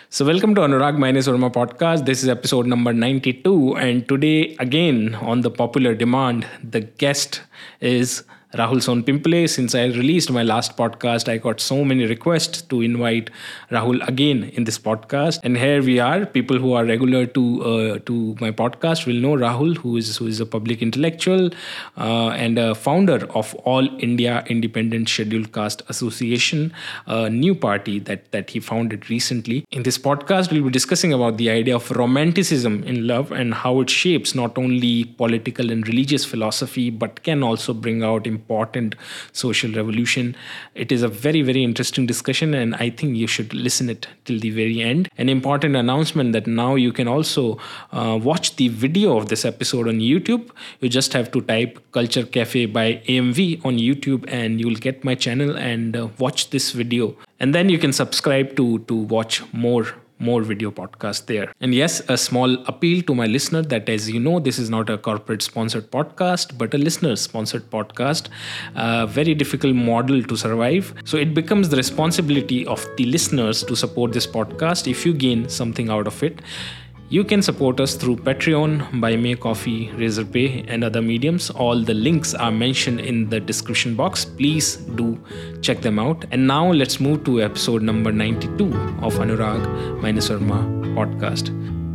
Welcome to Anurag Minus Verma podcast. This is episode number 92. And today, again, on the popular demand, the guest is Rahul Sonpimple. Since I released my last podcast, I got so many requests to invite Rahul again in this podcast. And here we are. People who are regular to my podcast will know Rahul, who is a public intellectual and a founder of All India Independent Scheduled Caste Association, a new party that he founded recently. In this podcast, we'll be discussing about the idea of romanticism in love and how it shapes not only political and religious philosophy, but can also bring out important social revolution. It is a very, very interesting discussion, and I think you should listen it till the very end. An important announcement that now you can also watch the video of this episode on YouTube. You just have to type Culture Cafe by AMV on YouTube and you'll get my channel and watch this video. And then you can subscribe to watch more video podcasts there. And yes, a small appeal to my listener that, as you know, this is not a corporate sponsored podcast, but a listener sponsored podcast. A very difficult model to survive. So it becomes the responsibility of the listeners to support this podcast if you gain something out of it. You can support us through Patreon, Buy Me a Coffee, Razorpay, and other mediums. All the links are mentioned in the description box. Please do check them out. And now let's move to episode number 92 of Anurag Minus Verma podcast.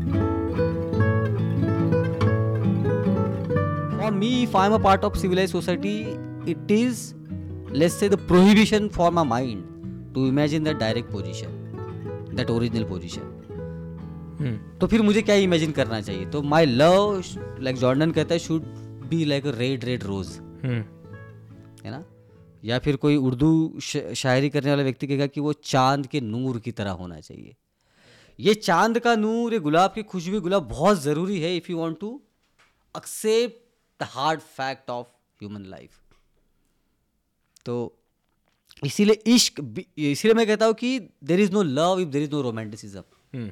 For me, if I'm a part of civilized society, it is, let's say, the prohibition for my mind to imagine that direct position, that original position. तो फिर मुझे क्या imagine करना चाहिए? तो my love, like Jordan कहता है, should be like a red red rose, है ना? या फिर कोई उर्दू शायरी करने वाला व्यक्ति कहेगा कि वो चांद के नूर की तरह होना चाहिए. ये चांद का नूर, ये गुलाब की खुशबू, गुलाब बहुत ज़रूरी है if you want to accept the hard fact of human life. तो इसीलिए इश्क, इसीलिए मैं कहता हूँ कि there is no love if there is no romanticism.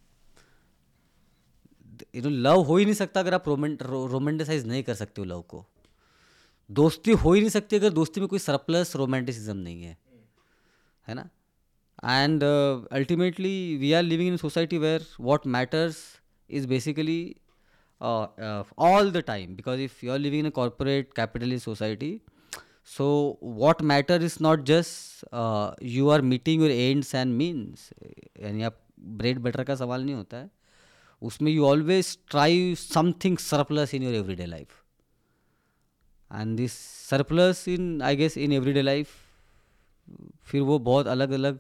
Love हो ही नहीं सकता अगर आप रोमांटिसाइज नहीं कर सकते हो लव को. दोस्ती हो ही नहीं सकती अगर दोस्ती में कोई सरप्लस रोमांटिसिज्म नहीं है ना? And ultimately we are living in society where what matters is basically all the time, because if you are living in a corporate capitalist society, so what matter is not just you are meeting your ends and means. यानी आप bread butter का सवाल नहीं होता है उसमें. You always try something surplus in your everyday life, and this surplus in, I guess, in everyday life फिर वो बहुत अलग अलग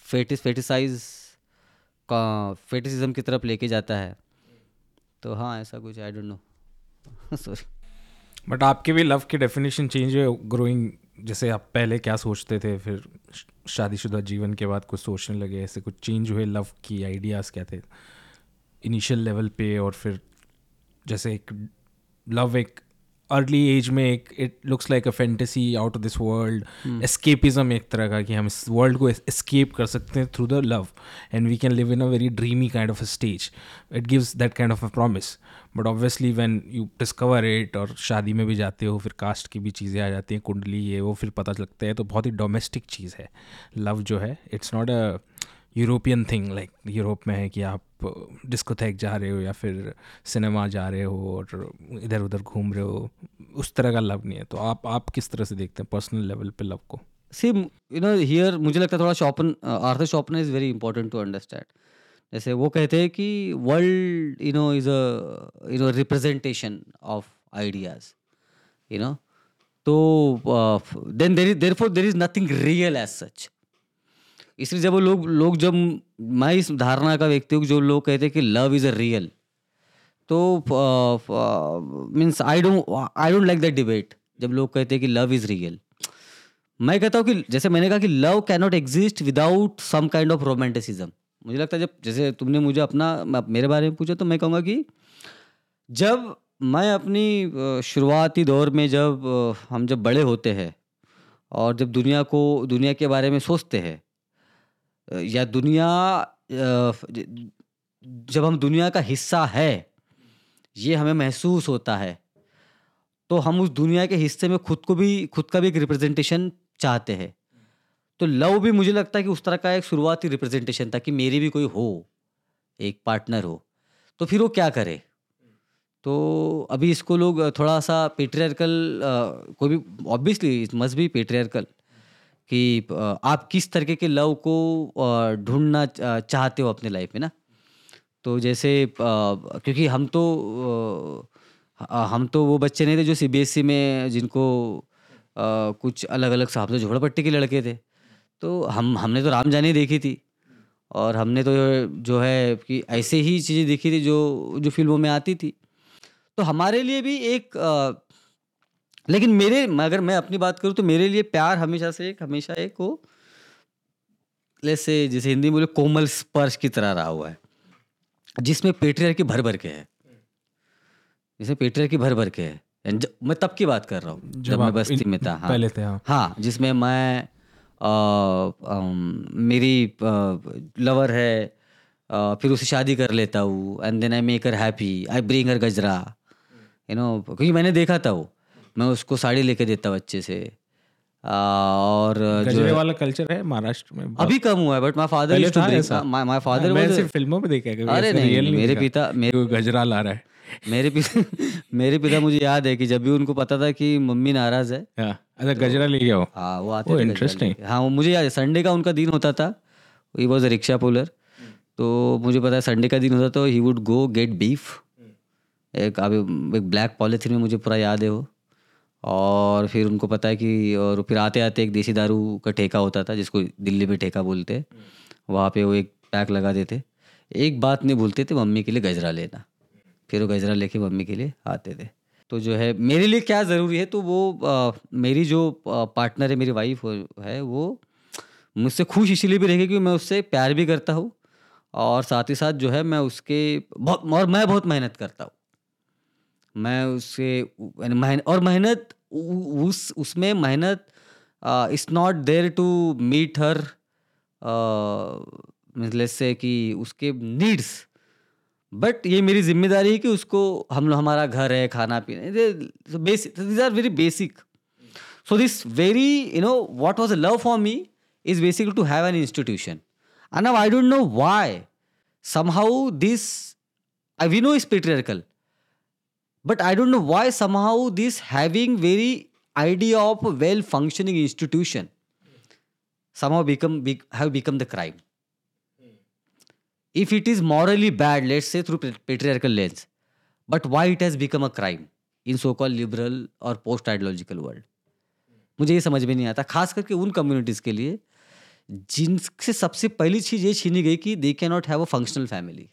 फेटिसिज्म की तरफ लेके जाता है. तो हाँ, ऐसा कुछ, I don't know. Sorry. But आपके भी लव की डेफिनेशन चेंज है ग्रोइंग. जैसे आप पहले क्या सोचते थे, फिर शादीशुदा जीवन के बाद कुछ सोचने लगे, ऐसे कुछ चेंज हुए लव की आइडियाज़ क्या थे इनिशियल लेवल पे? और फिर जैसे एक लव एक अर्ली एज में एक it looks like a fantasy out of this world, escapism एक तरह का कि हम इस वर्ल्ड को एस्केप कर सकते हैं through the love and we can live in a very dreamy kind of a stage. It gives that kind of a promise. But obviously when you discover it और शादी में भी जाते हो, फिर कास्ट की भी चीज़ें आ जाती हैं, कुंडली ये वो, फिर पता लगता है. तो बहुत ही डोमेस्टिक चीज़ है लव जो है. It's not a European thing like Europe में है कि आप डिस्कोथेक जा रहे हो या फिर सिनेमा जा रहे हो और इधर उधर घूम रहे हो. उस तरह का लव नहीं है. तो आप किस तरह से देखते हैं पर्सनल लेवल पे लव को? सी, यू नो, हियर मुझे लगता है थोड़ा Arthur Schopenhauer is very important to understand. जैसे वो कहते हैं कि world, you know, is a representation of ideas, you know. तो then there is nothing real as such. इसलिए जब वो लोग जब मैं इस धारणा का व्यक्ति हूँ, जो लोग कहते हैं कि लव इज़ अ रियल, तो means I don't like that debate. जब लोग कहते हैं कि लव इज़ रियल, मैं कहता हूँ कि जैसे मैंने कहा कि love can not exist without some kind of romanticism. मुझे लगता है जब, जैसे तुमने मुझे मेरे बारे में पूछा, तो मैं कहूँगा कि जब मैं अपनी शुरुआती दौर में, हम जब बड़े होते हैं और जब दुनिया के बारे में सोचते हैं, या जब हम दुनिया का हिस्सा है ये हमें महसूस होता है, तो हम उस दुनिया के हिस्से में खुद का भी एक रिप्रेजेंटेशन चाहते हैं. तो लव भी मुझे लगता है कि उस तरह का एक शुरुआती रिप्रेजेंटेशन था कि मेरी भी कोई हो, एक पार्टनर हो, तो फिर वो क्या करे? तो अभी इसको लोग थोड़ा सा पेट्रियार्कल, कोई भी obviously it must be patriarchal कि आप किस तरीके के लव को ढूंढना चाहते हो अपने लाइफ में ना। तो जैसे क्योंकि हम तो वो बच्चे नहीं थे जो सीबीएसई में जिनको कुछ अलग अलग साहब से झोपड़पट्टी के लड़के थे। तो हमने तो राम जाने देखी थी, और हमने तो जो है कि ऐसे ही चीज़ें देखी थी जो जो फिल्मों में आती थी। तो हमारे लिए भी एक लेकिन अगर मैं अपनी बात करूँ तो मेरे लिए प्यार हमेशा एक वो जैसे हिंदी में बोले कोमल स्पर्श की तरह रहा हुआ है, जिसमें पेट्रियार्की भर भर के है, मैं तब की बात कर रहा हूँ जब मैं बस्ती में था। हाँ, पहले थे। हाँ, जिसमें मैं मेरी लवर है, फिर उसे शादी कर लेता हूँ, and then I make her happy, I bring her gajra, क्योंकि मैंने देखा था वो, मैं उसको साड़ी लेके देता हूँ अच्छे से। और गजरे वाला कल्चर है महाराष्ट्र में, अभी कम हुआ है, but my father used to bring, my father मैं वाज, सिर्फ फिल्मों में देखा है कभी, अरे ऐसे नहीं, रियल मेरे देखा। पिता कोई गजरा ला रहा है। मेरे पिता मुझे याद है कि जब भी उनको पता था कि मम्मी नाराज है, अच्छा, गजरा ले गया हो। हाँ वो आते थे गजरा इंटरेस्टिंग। लेके। हाँ, वो मुझे याद है, संडे का उनका दिन होता था, he was a rickshaw puller. तो मुझे पता है संडे का दिन होता तो he would go get beef, एक ब्लैक पॉलिथीन में, मुझे पूरा याद है वो। और फिर उनको पता है कि, और फिर आते आते एक देसी दारू का ठेका होता था जिसको दिल्ली में ठेका बोलते हैं, वहाँ पे वो एक पैक लगा देते। एक बात नहीं भूलते थे, मम्मी के लिए गजरा लेना। फिर वो गजरा लेके मम्मी के लिए आते थे। तो जो है मेरे लिए क्या ज़रूरी है, तो वो मेरी जो पार्टनर है, मेरी वाइफ है, वो मुझसे खुश इसीलिए भी रहेगी क्योंकि मैं उससे प्यार भी करता हूँ, और साथ ही साथ जो है मैं बहुत मेहनत करता हूँ। मैं उससे मेहनत उसमें मेहनत it's not there to meet her, मतलब से कि उसके नीड्स, बट ये मेरी जिम्मेदारी है कि उसको हमारा घर है, खाना पीना, these are very basic. So this very, what was a love for me is basically to have an institution. And now I don't know why. Somehow this, we know it's patriarchal, but I don't know why somehow this having very idea of a well-functioning institution somehow have become the crime. If it is morally bad, let's say through patriarchal lens, but why it has become a crime in so-called liberal or post-ideological world? मुझे ये समझ में नहीं आता, खास करके उन communities के लिए जिनसे सबसे पहली चीज़ ये छीनी गई कि they can not have a functional family.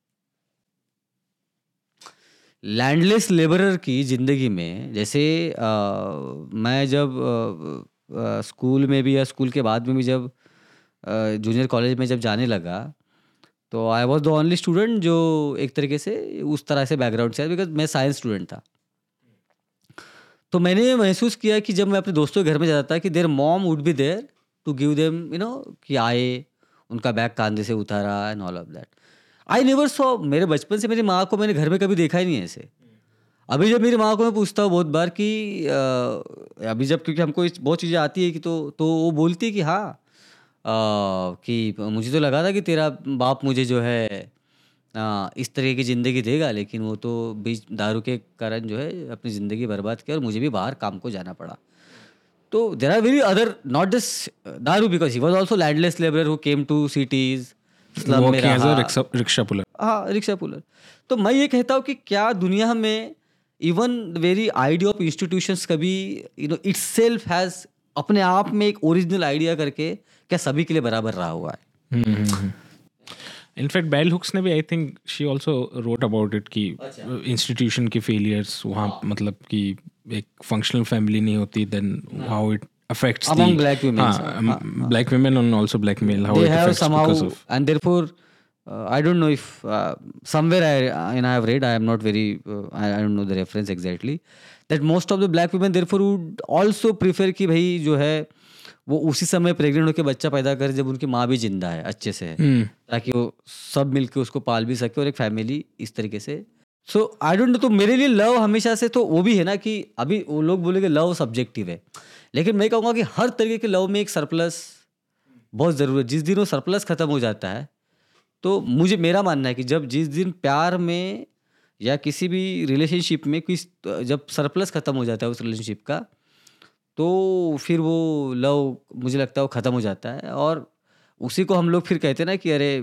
Landless labourer की ज़िंदगी में, जैसे मैं जब स्कूल में भी या स्कूल के बाद में भी जब जूनियर कॉलेज में जब जाने लगा, तो I was the only student जो एक तरीके से उस तरह से बैकग्राउंड से, बिकॉज मैं साइंस स्टूडेंट था। तो मैंने महसूस किया कि जब मैं अपने दोस्तों के घर में जाता था कि their mom would be there to give them, कि आए, उनका बैग कांधे से उतारा and all of that. I never saw, मेरे बचपन से मेरी माँ को मैंने घर में कभी देखा ही नहीं है ऐसे। अभी जब मेरी माँ को मैं पूछता हूँ बहुत बार कि अभी जब, क्योंकि हमको बहुत चीज़ें आती है कि तो वो बोलती है कि हाँ, कि मुझे तो लगा था कि तेरा बाप मुझे जो है इस तरह की ज़िंदगी देगा, लेकिन वो तो बीच दारू के कारण जो है अपनी ज़िंदगी बर्बाद किया और मुझे भी बाहर काम को जाना पड़ा। तो there are very other, not just दारू, because he was also landless labourer who came to cities, slum में रहा, रिक्शा पुलर। हाँ, रिक्शा पुलर। तो मैं ये कहता हूँ कि क्या दुनिया में even very idea of institutions कभी इटसेल्फ हैज़ अपने आप में एक ओरिजिनल आइडिया करके क्या सभी के लिए बराबर रहा हुआ है? इनफैक्ट बेल हुक्स ने भी, I think she also wrote about it कि इंस्टीट्यूशन की फेलियर्स वहाँ, मतलब कि एक फंक्शनल फैमिली नहीं होती, then how it affects among the black women, black women and also black male, how they it have affects somehow, because of, and therefore I don't know if somewhere I have read, I am not very I don't know the reference exactly, that most of the black women therefore would also prefer कि भाई जो है वो उसी समय pregnant होकर बच्चा पैदा करे जब उनकी माँ भी जिंदा है, अच्छे से है, ताकि वो सब मिलके उसको पाल भी सके और एक फैमिली इस तरीके से। सो आई डोंट नो, तो मेरे लिए लव हमेशा से, तो वो भी है ना कि अभी वो लोग बोलेंगे लव सब्जेक्टिव है, लेकिन मैं कहूँगा कि हर तरीके के लव में एक सरप्लस बहुत ज़रूरी है। जिस दिन वो सरप्लस ख़त्म हो जाता है तो मुझे मेरा मानना है कि जिस दिन प्यार में या किसी भी रिलेशनशिप में जब सरप्लस खत्म हो जाता है उस रिलेशनशिप का, तो फिर वो लव मुझे लगता है वो खत्म हो जाता है। और उसी को हम लोग फिर कहते हैं ना कि अरे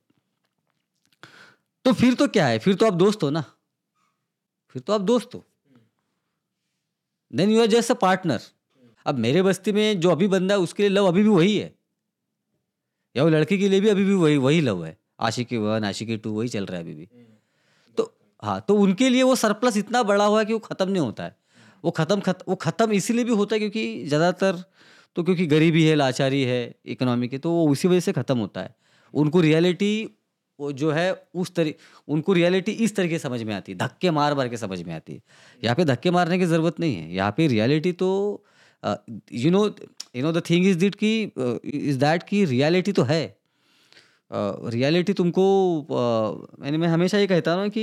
तो फिर तो क्या है, फिर तो आप दोस्त हो ना, फिर तो आप दोस्त हो, then you are just a partner. अब मेरे बस्ती में जो अभी बंदा है उसके लिए लव अभी भी वही है, या वो लड़की के लिए भी अभी भी वही लव है, आशिकी 1 आशिकी 2 वही चल रहा है अभी भी। तो हाँ, तो उनके लिए वो सरप्लस इतना बड़ा हुआ है कि वो ख़त्म नहीं होता है। वो ख़त्म इसीलिए भी होता है क्योंकि ज़्यादातर तो क्योंकि गरीबी है, लाचारी है, इकोनॉमी की, तो वो उसी वजह से ख़त्म होता है। उनको रियलिटी वो जो है उनको रियलिटी इस तरीके समझ में आती है, धक्के मार मार के समझ में आती है। यहाँ पे धक्के मारने की ज़रूरत नहीं है, यहाँ पे रियलिटी तो you know the thing is that कि रियलिटी तो है। रियलिटी तुमको मैं हमेशा ये कहता हूँ ना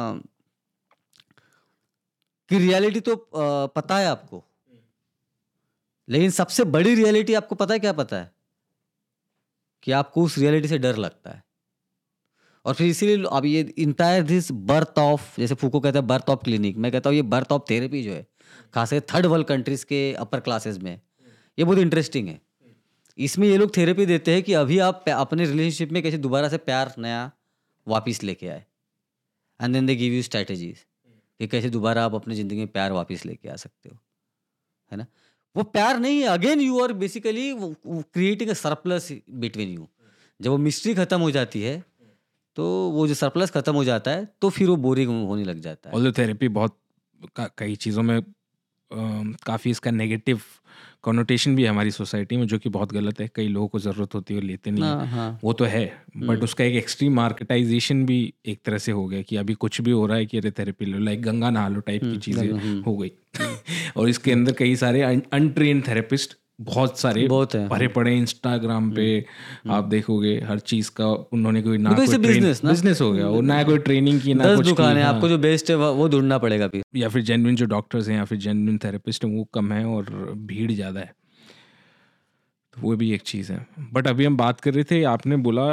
कि रियलिटी तो पता है आपको, लेकिन सबसे बड़ी रियलिटी आपको पता है क्या पता है? कि आपको उस रियलिटी से डर लगता है। और फिर इसीलिए अब ये इंटायर दिस बर्थ ऑफ, जैसे फूको कहता है बर्थ ऑफ क्लिनिक, मैं कहता हूँ ये बर्थ ऑफ थेरेपी जो है खासकर थर्ड वर्ल्ड कंट्रीज के अपर क्लासेस में, ये बहुत इंटरेस्टिंग है। इसमें ये लोग थेरेपी देते हैं कि अभी आप अपने रिलेशनशिप में कैसे दोबारा से प्यार नया वापस लेके आए, and then they give you strategies कि कैसे दोबारा आप अपनी ज़िंदगी में प्यार वापस लेके आ सकते हो, है ना? वो प्यार नहीं है, again you are basically creating a surplus between you. जब वो मिस्ट्री खत्म हो जाती है, तो वो जो सरप्लस खत्म हो जाता है, तो फिर वो बोरिंग होने लग जाता है। ऑल्दो थेरेपी बहुत कई चीज़ों में काफ़ी इसका नेगेटिव कॉनोटेशन भी है हमारी सोसाइटी में, जो कि बहुत गलत है। कई लोगों को ज़रूरत होती है और लेते नहीं है, हाँ। वो तो है, बट उसका एक एक्सट्रीम मार्केटाइजेशन भी एक तरह से हो गया कि अभी कुछ भी हो रहा है कि अरे थेरेपी लो, लाइक गंगा नहा लो टाइप की चीज़ें हो गई। और इसके अंदर कई सारे अनट्रेन्ड थेरेपिस्ट बहुत सारे बहुत है। भरे पड़े इंस्टाग्राम पे, आप देखोगे हर चीज़ का उन्होंने कोई ना बिकॉज़ कोई बिजनेस ना, बिजनेस हो गया, और ना कोई ट्रेनिंग की ना 10 कुछ की। दुकान है, हाँ। आपको जो बेस्ट है वो ढूंढना पड़ेगा फिर। या फिर जेन्युइन जो डॉक्टर्स हैं या फिर जेन्युइन थेरेपिस्ट हैं वो कम है और भीड़ ज़्यादा है, तो वो भी एक चीज़ है। बट अभी हम बात कर रहे थे, आपने बोला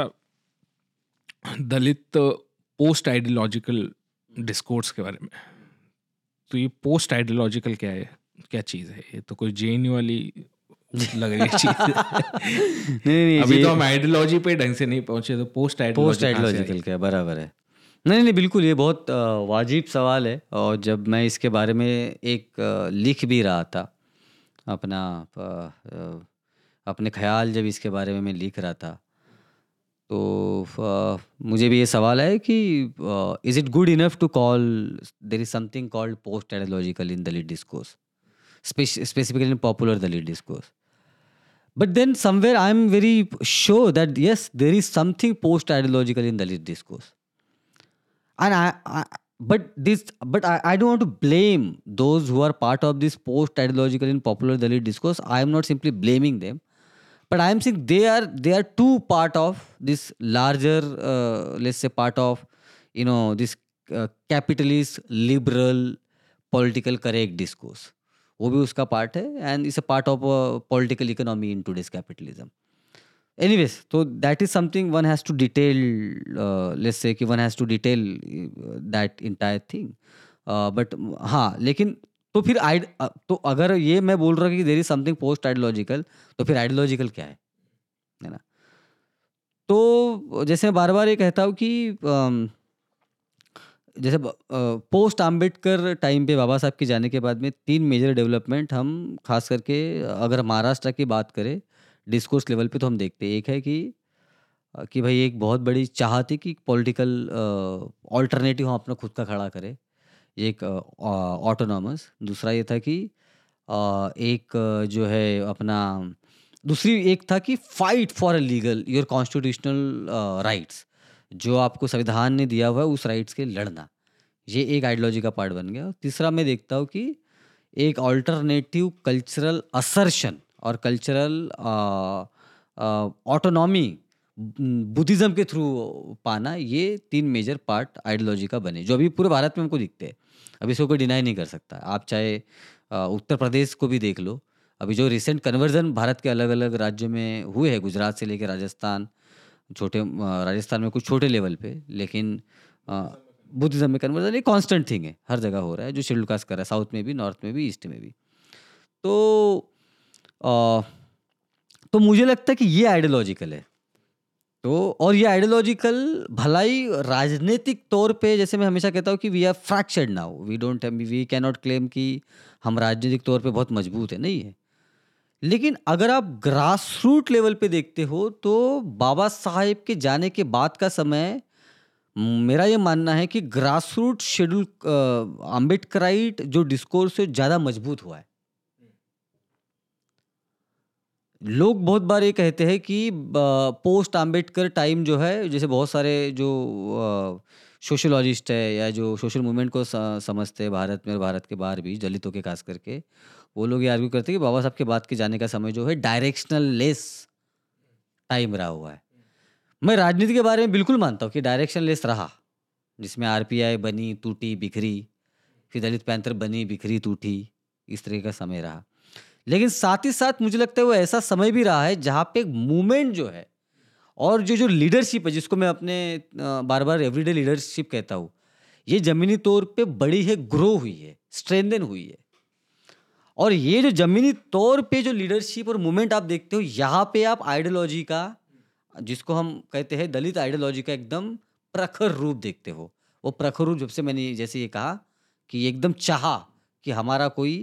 दलित पोस्ट आइडियोलॉजिकल डिस्कोर्स के बारे में, तो ये पोस्ट आइडियोलॉजिकल क्या है, क्या चीज़ है? ये तो कोई जेएनयू वाली लग रही है चीज़। नहीं अभी तो हम आइडियोलॉजी पे ढंग से नहीं पहुंचे, तो पोस्ट आइडियोलॉजिकल क्या है, बराबर है। नहीं बिल्कुल, ये बहुत वाजिब सवाल है। और जब मैं इसके बारे में एक लिख भी रहा था, अपने ख्याल जब इसके बारे में मैं लिख रहा था, तो मुझे भी ये सवाल है कि is it good enough to call there is something called post ideological in Dalit discourse, specifically in popular Dalit discourse. But then somewhere I am very sure that yes, there is something post-ideological in Dalit discourse. And I don't want to blame those who are part of this post-ideological in popular Dalit discourse. I am not simply blaming them, but I am saying they are too part of this larger, let's say, part of this capitalist liberal political correct discourse. वो भी उसका part है, and it's a part of political economy in today's capitalism. Anyways, तो that is something one has to detail, let's say कि one has to detail that entire thing. But हाँ, लेकिन तो फिर तो अगर ये मैं बोल रहा हूँ कि there is something post ideological, तो फिर आइडियोलॉजिकल क्या है ना? तो जैसे मैं बार बार ये कहता हूँ कि जैसे पोस्ट आम्बेडकर टाइम पे बाबा साहब के जाने के बाद में 3 मेजर डेवलपमेंट हम खास करके अगर महाराष्ट्र की बात करें डिस्कोर्स लेवल पे, तो हम देखते हैं। एक है कि भाई एक बहुत बड़ी चाह थी कि पॉलिटिकल ऑल्टरनेटिव हम अपना खुद का खड़ा करें, एक ऑटोनॉमस। दूसरा ये था कि एक जो है अपना दूसरी एक था कि fight for a legal your constitutional rights, जो आपको संविधान ने दिया हुआ है उस राइट्स के लड़ना। ये एक आइडियोलॉजी का पार्ट बन गया। तीसरा मैं देखता हूँ कि एक ऑल्टरनेटिव कल्चरल असर्शन और कल्चरल ऑटोनॉमी बुद्धिज़्म के थ्रू पाना, ये 3 मेजर पार्ट आइडियोलॉजी का बने, जो अभी पूरे भारत में हमको दिखते हैं। अभी इसको कोई डिनाई नहीं कर सकता। आप चाहे उत्तर प्रदेश को भी देख लो, अभी जो रिसेंट कन्वर्जन भारत के अलग अलग राज्यों में हुए हैं, गुजरात से लेकर राजस्थान, राजस्थान में कुछ छोटे लेवल पे, लेकिन बुद्धिज्म में कन्वर्जन एक कांस्टेंट थिंग है, हर जगह हो रहा है, जो शेड्यूल कास्ट कर रहा है, साउथ में भी, नॉर्थ में भी, ईस्ट में भी। तो अ, तो मुझे लगता है कि ये आइडियोलॉजिकल है। तो और ये आइडियोलॉजिकल भलाई राजनीतिक तौर पे, जैसे मैं हमेशा कहता हूँ कि we are fractured now, we can not claim कि हम राजनीतिक तौर पे बहुत मजबूत है, नहीं है। लेकिन अगर आप ग्रास रूट लेवल पे देखते हो तो बाबा साहेब के जाने के बाद का समय, मेरा ये मानना है कि ग्रास रूट शेड्यूल अम्बेडकराइट जो डिस्कोर्स है ज़्यादा मजबूत हुआ है। लोग बहुत बार ये कहते हैं कि पोस्ट आम्बेडकर टाइम जो है, जैसे बहुत सारे जो सोशोलॉजिस्ट है या जो सोशल मूवमेंट को समझते हैं भारत में और भारत के बाहर भी, दलितों के खास करके, वो लोग ये आर्ग्यू करते हैं कि बाबा साहब के बाद के जाने का समय जो है डायरेक्शनल लेस टाइम रहा हुआ है। मैं राजनीति के बारे में बिल्कुल मानता हूँ कि डायरेक्शन लेस रहा, जिसमें आरपीआई बनी, टूटी, बिखरी, फिर दलित पैंथर बनी, बिखरी, टूटी, इस तरह का समय रहा। लेकिन साथ ही साथ मुझे लगता है वो ऐसा समय भी रहा है जहाँ पे मूवमेंट जो है और जो जो लीडरशिप है, जिसको मैं अपने बार बार एवरीडे लीडरशिप कहता हूँ, ये जमीनी तौर पे बड़ी है, ग्रो हुई है, स्ट्रेंथन हुई है। और ये जो जमीनी तौर पे जो लीडरशिप और मूवमेंट आप देखते हो, यहाँ पे आप आइडियोलॉजी का, जिसको हम कहते हैं दलित आइडियोलॉजी का, एकदम प्रखर रूप देखते हो। वो प्रखर रूप, जब से मैंने जैसे ये कहा कि एकदम चाहा कि हमारा कोई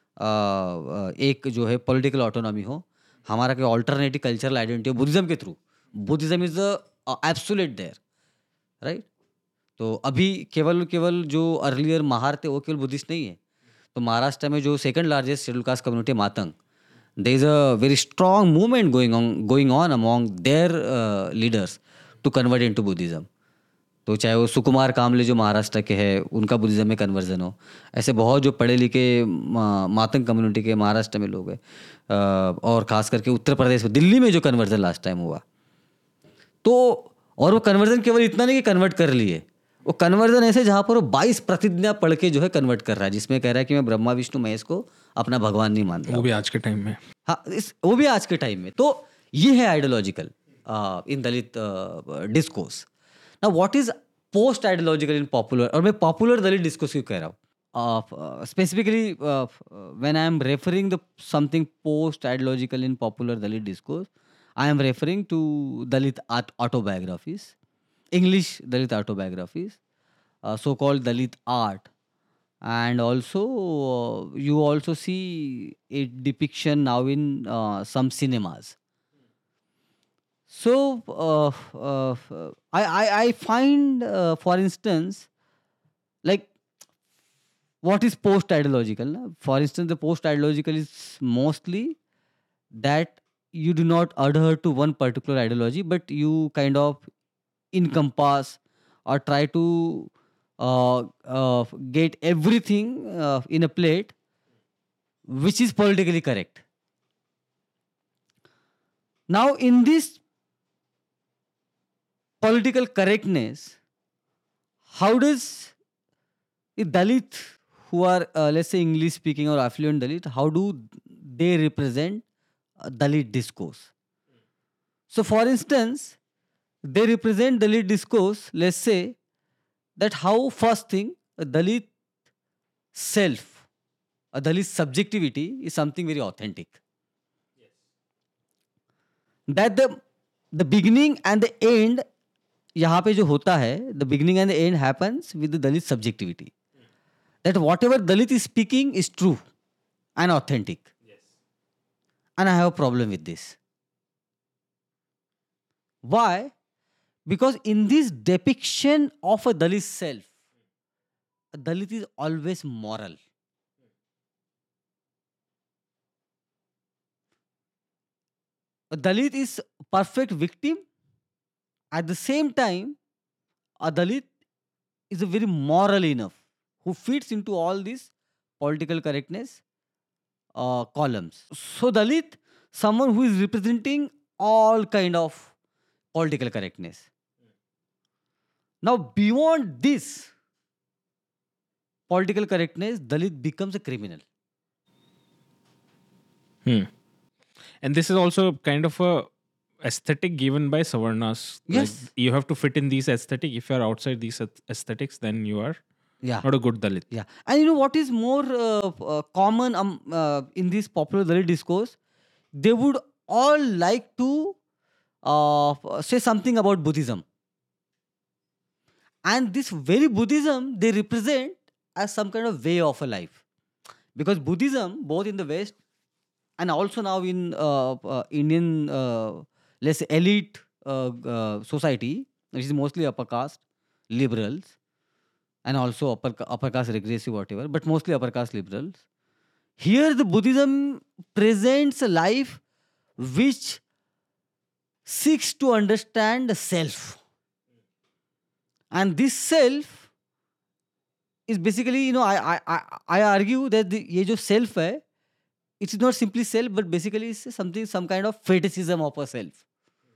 एक जो है पॉलिटिकल ऑटोनॉमी हो, हमारा कोई ऑल्टरनेटिव कल्चरल आइडेंटिटी हो बुद्धिज्म के through. Buddhism is the absolute there, right. तो अभी केवल केवल जो अर्लियर महार थे वो केवल बुद्धिस्ट नहीं है। तो महाराष्ट्र में जो second largest scheduled caste community है, Matang, there is a very strong movement going on among their leaders to convert into Buddhism. तो चाहे वो सुकुमार कामले जो महाराष्ट्र के हैं, उनका बुद्धिज्म में कन्वर्जन हो, ऐसे बहुत जो पढ़े लिखे मातंग कम्युनिटी के महाराष्ट्र में लोग हैं, और खास करके उत्तर प्रदेश में, दिल्ली में जो कन्वर्जन लास्ट टाइम हुआ, तो और वो कन्वर्जन केवल इतना नहीं कि कन्वर्ट कर लिए, वो कन्वर्जन ऐसे जहाँ पर वो 22 प्रतिज्ञा पढ़ के जो है कन्वर्ट कर रहा है, जिसमें कह रहा है कि मैं ब्रह्मा विष्णु महेश को अपना भगवान नहीं मानता। वो भी आज के टाइम में। हाँ, वो भी आज के टाइम में। तो ये है ideological in Dalit discourse. Now what is post ideological in popular, और मैं पॉपुलर दलित डिस्कोर्स क्यों कह रहा हूँ, specifically when I am referring the something post ideological in popular Dalit discourse, I am referring to Dalit autobiographies, English Dalit autobiographies, so-called Dalit art, and also you also see a depiction now in some cinemas. So I find, for instance, like what is post ideological? For instance, the post ideological is mostly that you do not adhere to one particular ideology, but you kind of encompass or try to get everything in a plate which is politically correct. Now in this political correctness, how does the Dalit who are let's say English speaking or affluent Dalit, how do they represent Dalit discourse? So for instance, they represent Dalit discourse, let's say, that how first thing, a Dalit self, a Dalit subjectivity is something very authentic. That the beginning and the end, यहाँ पे जो होता है, the beginning and the end happens with the Dalit subjectivity. That whatever Dalit is speaking is true and authentic. And I have a problem with this. Why? Because in this depiction of a Dalit self, a Dalit is always moral. A Dalit is perfect victim. At the same time, a Dalit is a very moral enough who fits into all these political correctness columns. So Dalit, someone who is representing all kind of political correctness. Now beyond this political correctness, Dalit becomes a criminal. And this is also kind of a aesthetic given by Savarnas. Yes. You have to fit in these aesthetic. If you are outside these aesthetics, then you are Yeah. not a good Dalit. Yeah. And you know what is more common in this popular Dalit discourse? They would all like to say something about Buddhism. And this very Buddhism they represent as some kind of way of a life. Because Buddhism, both in the West and also now in Indian, let's say, elite society, which is mostly upper caste, liberals, and also upper caste regressive, whatever, but mostly upper caste liberals. Here, the Buddhism presents a life which seeks to understand the self. And this self is basically, I argue that ये जो self है, it's not simply self, but basically it's some kind of fetishism of a self.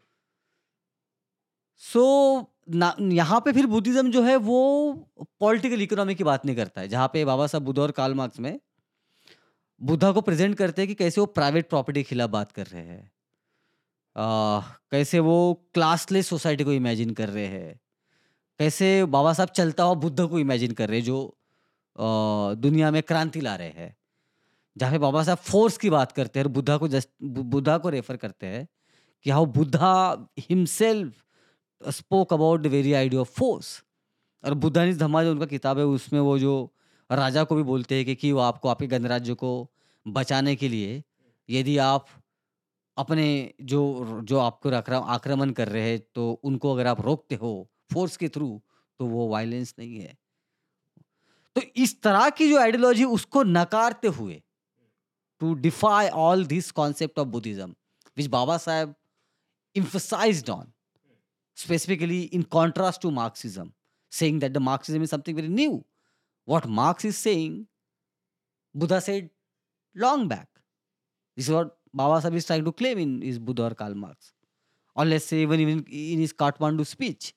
So यहाँ पे फिर Buddhism जो है वो political economy की बात नहीं करता है, जहाँ पे बाबा साहब बुद्ध और कार्ल मार्क्स में बुद्धा को प्रेजेंट करते हैं कि कैसे वो प्राइवेट प्रॉपर्टी के खिलाफ बात कर रहे हैं, कैसे वो क्लासलेस सोसाइटी को इमेजिन कर रहे हैं, कैसे बाबा साहब चलता हुआ बुद्ध को इमेजिन कर रहे हैं जो दुनिया में क्रांति ला रहे हैं, जहाँ पे बाबा साहब फोर्स की बात करते हैं और बुद्धा को रेफर करते हैं कि how Buddha himself spoke about the very idea of force. और बुद्धानिस्ट धम्मा जो उनका किताब है उसमें वो जो राजा को भी बोलते हैं कि वो आपको आपके गणराज्य को बचाने के लिए यदि आप अपने जो आपको आक्रमण कर रहे हैं तो उनको अगर आप रोकते हो फोर्स के थ्रू तो वो वायलेंस नहीं है. तो इस तरह की जो आइडियोलॉजी उसको नकारते हुए to defy all this concept of Buddhism which Baba Saheb emphasized on, specifically in contrast to Marxism, saying that the Marxism is something very new. What Marx is saying, Buddha said long back. This is what Baba Sahib is trying to claim in his Buddha or Karl Marx. Or let's say even in his Kathmandu speech.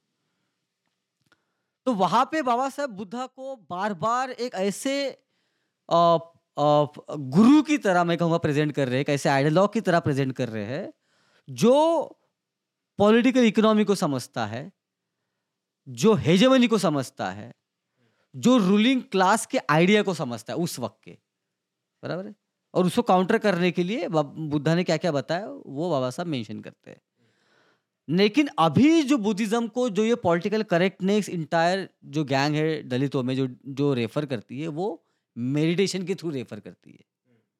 तो वहां पे बाबा साहब बुद्धा को बार बार एक ऐसे गुरु की तरह मैं कहूँगा प्रेजेंट कर रहे हैं, कैसे आइडियोलॉग की तरह प्रेजेंट कर रहे हैं जो पॉलिटिकल इकोनॉमी को समझता है, जो हेजेमनी को समझता है, जो रूलिंग क्लास के आइडिया को समझता है उस वक्त के, बराबर है. और उसको काउंटर करने के लिए बुद्धा ने क्या क्या बताया वो बाबा साहब मेंशन करते हैं. लेकिन अभी जो बुद्धिज्म को जो ये पॉलिटिकल करेक्टनेस इंटायर जो गैंग है दलितों में जो रेफर करती है वो मेडिटेशन के थ्रू रेफर करती है,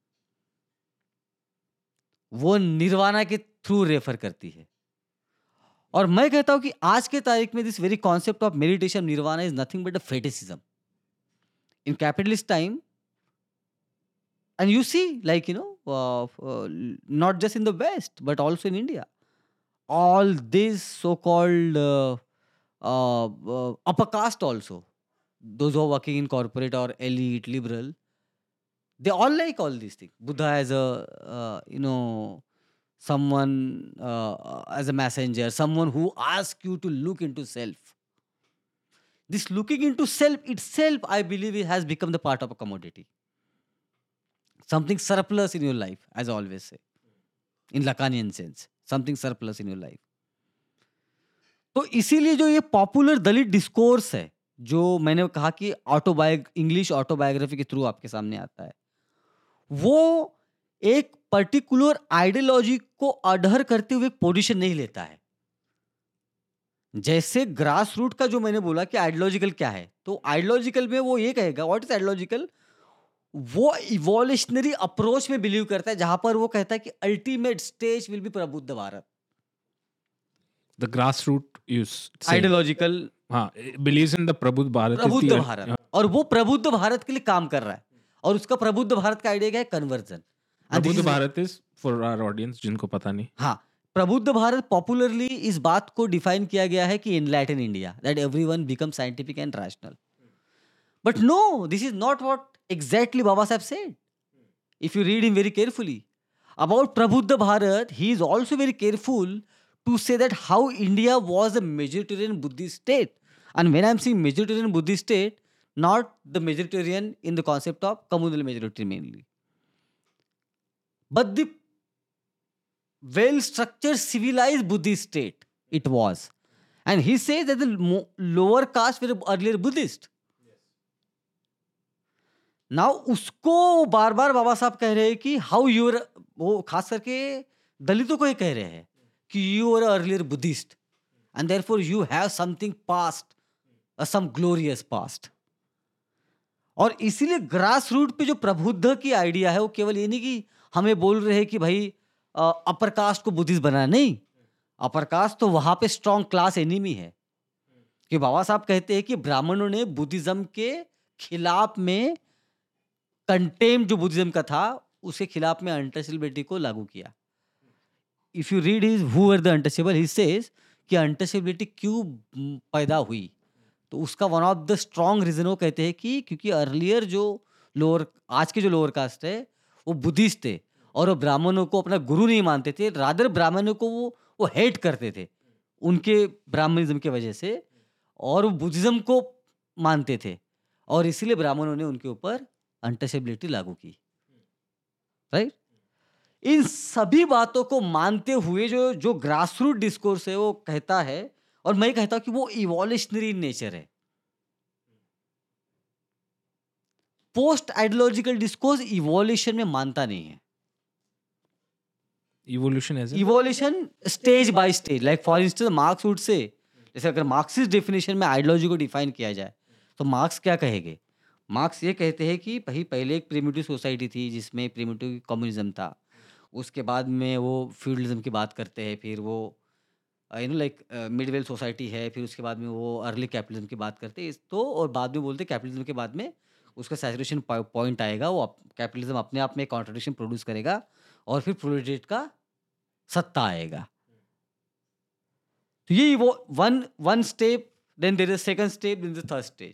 वो निर्वाणा के थ्रू रेफर करती है. और मैं कहता हूं कि आज के तारीख में this very concept of meditation nirvana is nothing but a fetishism in capitalist time. And you see like not just in the West but also in India, all this so-called upper caste also, those who are working in corporate or elite, liberal, they all like all these things. Buddha as a, someone as a messenger, someone who asks you to look into self. This looking into self itself, I believe, it has become the part of a commodity. Something surplus in your life, as I always say, in Lacanian sense. Something surplus in your life. तो इसीलिए जो ये popular Dalit discourse है जो मैंने कहा कि English autobiography के थ्रू आपके सामने आता है, वो एक पर्टिकुलर आइडियोलॉजी को अडहर करते हुए पोजीशन नहीं लेता है. जैसे ग्रास रूट का जो मैंने बोला कि आइडियोलॉजिकल क्या है, तो आइडियोलॉजिकल में वो ये कहेगा व्हाट इज आइडियोलॉजिकल, वो इवोल्यूशनरी अप्रोच में बिलीव करता है जहां पर वो कहता है कि ultimate stage will be Prabuddha Bharat. The grass root ideological believes in the Prabuddha Bharat, और वो प्रबुद्ध भारत के लिए काम कर रहा है. और उसका प्रबुद्ध भारत का आइडिया क्या है? Conversion. Prabuddha Bharat is for our audience जिनको पता नहीं. हाँ, प्रबुद्ध भारत पॉपुलरली इस बात को डिफाइन किया गया है कि enlighten India, that everyone become scientific and rational. But no, this is not what exactly Baba Sahib said. If you read him very carefully about Prabuddha Bharat, he is also very careful to say that how India was a majoritarian Buddhist state. And when I'm saying majoritarian Buddhist state, not the majoritarian in the concept of communal majority mainly, but the well-structured, civilized Buddhist state it was. And he says that the lower caste were earlier Buddhist. Now उसको बार बार बाबा साहब कह रहे हैं कि how your, वो खास करके दलितों को ये कह रहे हैं कि you are earlier Buddhist and therefore you have something past, some glorious past. और इसीलिए ग्रास रूट पे जो प्रबुद्ध की आइडिया है वो केवल ये नहीं कि हमें बोल रहे हैं कि भाई अपर कास्ट को बुद्धिस्ट बनाना, नहीं. अपर कास्ट तो वहां पे स्ट्रॉन्ग क्लास एनिमी है. कि बाबा साहब कहते हैं कि ब्राह्मणों ने बुद्धिज्म के खिलाफ में कंटेम्प्ट जो बुद्धिज्म का था उसके खिलाफ में अनटचेबिलिटी को लागू किया. If you read his who were the untouchable, he says कि अनटचेबिलिटी क्यों पैदा हुई, तो उसका one of the strong reason वो कहते हैं कि क्योंकि अर्लियर जो लोअर, आज के जो लोअर कास्ट है वो बुद्धिस्ट थे और वो ब्राह्मणों को अपना गुरु नहीं मानते थे, रादर ब्राह्मणों को वो हेट करते थे उनके ब्राह्मणिज्म की वजह से, और वो बुद्धिज्म को मानते थे और इसीलिए ब्राह्मणों ने उनके ऊपर अनटचेबिलिटी लागू की. राइट. इन सभी बातों को मानते हुए जो ग्रासरूट डिस्कोर्स है वो कहता है, और मैं कहता हूं कि वो इवोल्यूशनरी नेचर है. पोस्ट आइडियोलॉजिकल डिस्कोर्स इवोल्यूशन में मानता नहीं है. Evolution stage by stage, like for instance Marx would say, जैसे अगर मार्क्सिस्ट डेफिनेशन में आइडियोलॉजी को डिफाइन किया जाए तो मार्क्स क्या कहेंगे? मार्क्स ये कहते हैं कि भाई पहले एक प्रिमिटिव सोसाइटी थी जिसमें प्रिमिटिव कम्युनिज्म था, उसके बाद में वो फ्यूडलिज्म की बात करते हैं, फिर वो लाइक मिडवेल सोसाइटी है, फिर उसके बाद में वो अर्ली कैपिटलिज्म की बात करते हैं तो, और बाद में बोलते हैं कैपिटलिज्म के बाद में उसका सैचुरेशन पॉइंट आएगा, वो कैपिटलिज्म अपने आप में कॉन्ट्रडिक्शन प्रोड्यूस करेगा और फिर प्रोलेटरिएट का सत्ता आएगा. तो ये वो one step, then there is second step, then the third stage.